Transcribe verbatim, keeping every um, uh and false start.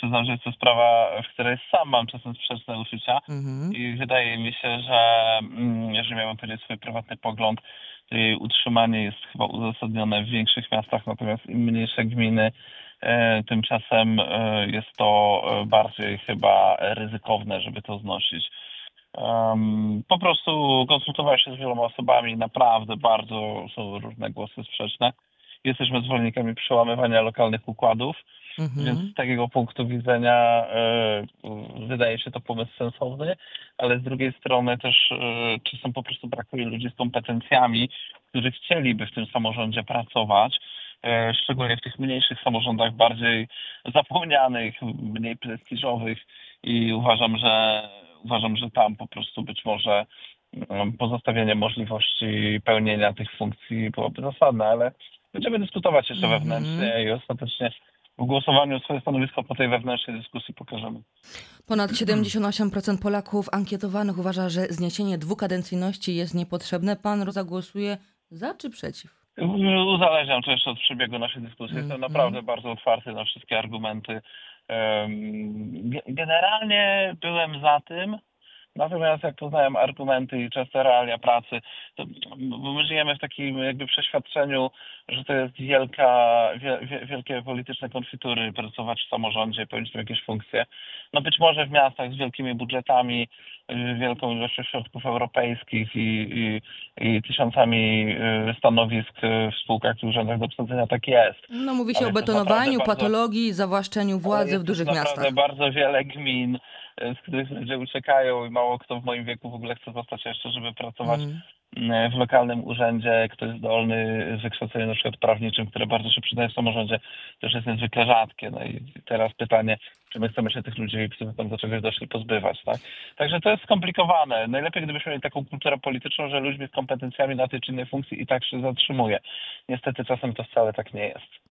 przyznam, że jest to sprawa, w której sam mam czasem sprzeczne uczucia Mhm. i wydaje mi się, że mm, jeżeli miałbym powiedzieć swój prywatny pogląd, to jej utrzymanie jest chyba uzasadnione w większych miastach, natomiast im mniejsze gminy, e, tymczasem e, jest to e, bardziej chyba ryzykowne, żeby to znosić. Em, po prostu konsultowałem się z wieloma osobami, naprawdę bardzo są różne głosy sprzeczne. Jesteśmy zwolennikami przełamywania lokalnych układów, więc z Mhm. takiego punktu widzenia e, wydaje się to pomysł sensowny, ale z drugiej strony też e, czasem po prostu brakuje ludzi z kompetencjami, którzy chcieliby w tym samorządzie pracować, e, szczególnie w tych mniejszych samorządach, bardziej zapomnianych, mniej prestiżowych i uważam, że uważam, że tam po prostu być może mm, pozostawienie możliwości pełnienia tych funkcji byłoby zasadne, ale będziemy dyskutować jeszcze Mhm. wewnętrznie i ostatecznie w głosowaniu swoje stanowisko po tej wewnętrznej dyskusji pokażemy. Ponad siedemdziesiąt osiem procent Polaków ankietowanych uważa, że zniesienie dwukadencyjności jest niepotrzebne. Pan zagłosuje za czy przeciw? Uzależniam to jeszcze od przebiegu naszej dyskusji. Jestem Mhm. naprawdę bardzo otwarty na wszystkie argumenty. Em, ge- Generalnie byłem za tym, natomiast jak poznałem argumenty i częste realia pracy, to bo my żyjemy w takim jakby przeświadczeniu, że to jest wielka, wie, wie, wielkie polityczne konfitury pracować w samorządzie, pełnić tam jakieś funkcje. No być może w miastach z wielkimi budżetami, y, wielką ilością środków europejskich i, i, i tysiącami y, stanowisk y, w spółkach i urzędach do obsadzenia tak jest. No, mówi się Ale o jest też naprawdę betonowaniu, bardzo patologii, zawłaszczeniu ale władzy w jest też dużych naprawdę miastach. bardzo wiele gmin, e, z których ludzie uciekają i mało kto w moim wieku w ogóle chce zostać jeszcze, żeby pracować Mm. mm, w lokalnym urzędzie, kto jest zdolny z wykształceniem na przykład prawniczym, które bardzo się przydaje w samorządzie, też jest niezwykle rzadkie. No i teraz pytanie, czy my chcemy się tych ludzi, którzy tam do czegoś doszli, pozbywać, tak? Także to jest skomplikowane. Najlepiej, gdybyśmy mieli taką kulturę polityczną, że ludźmi z kompetencjami na tej czy innej funkcji i tak się zatrzymuje. Niestety czasem to wcale tak nie jest.